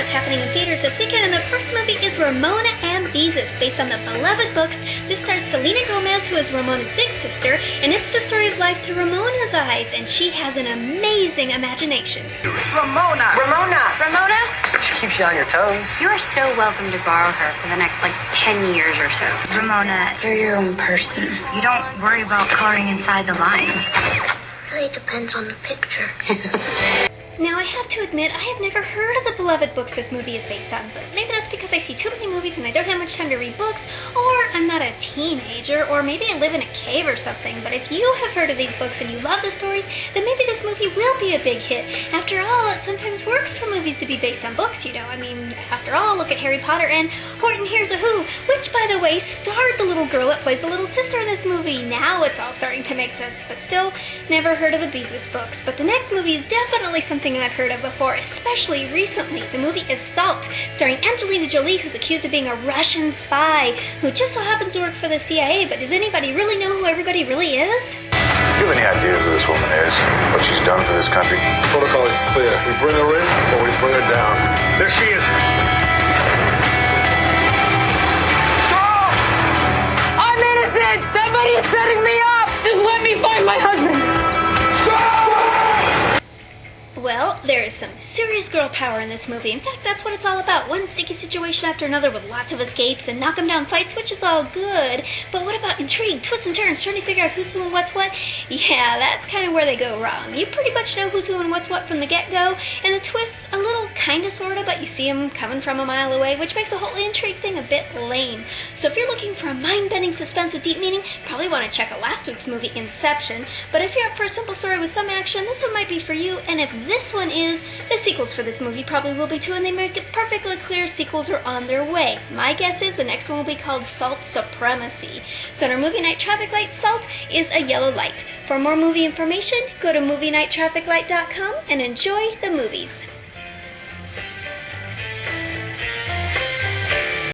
what's happening in theaters this weekend, and the first movie is Ramona and Beezus, based on the beloved books. This stars Selena Gomez, who is Ramona's big sister, and it's the story of life through Ramona's eyes, and she has an amazing imagination. Ramona! She keeps you on your toes. You are so welcome to borrow her for the next, 10 years or so. Ramona, you're your own person. You don't worry about coloring inside the lines. Really depends on the picture. Now, I have to admit, I have never heard of the beloved books this movie is based on, but maybe that's because I see too many movies and I don't have much time to read books, or I'm not a teenager, or maybe I live in a cave or something. But if you have heard of these books and you love the stories, then maybe this movie will be a big hit. After all, it sometimes works for movies to be based on books, you know. I mean, after all, look at Harry Potter and Horton Hears a Who, which, by the way, starred the little girl that plays the little sister in this movie. Now it's all starting to make sense, but still, never heard of the Beezus books. But the next movie is definitely something I've heard of before, especially recently. The movie is Salt, starring Angelina Jolie, who's accused of being a Russian spy who just so happens to work for the CIA. But does anybody really know who everybody really is? Do you have any idea who this woman is? What she's done for this country? Protocol is clear. We bring her in or we bring her down. There she is. I'm innocent! Somebody is setting me up! Just let me find my husband! Well, there is some serious girl power in this movie. In fact, that's what it's all about. One sticky situation after another with lots of escapes and knock 'em down fights, which is all good. But what about intrigue, twists and turns, trying to figure out who's who and what's what? Yeah, that's kind of where they go wrong. You pretty much know who's who and what's what from the get-go, and the twists, a little kind of sort of, but you see them coming from a mile away, which makes the whole intrigue thing a bit lame. So if you're looking for a mind-bending suspense with deep meaning, probably want to check out last week's movie, Inception. But if you're up for a simple story with some action, this one might be for you. And if this one is, the sequels for this movie probably will be too, and they make it perfectly clear sequels are on their way. My guess is the next one will be called Salt Supremacy. So in our movie night traffic light, Salt is a yellow light. For more movie information, go to movienighttrafficlight.com and enjoy the movies.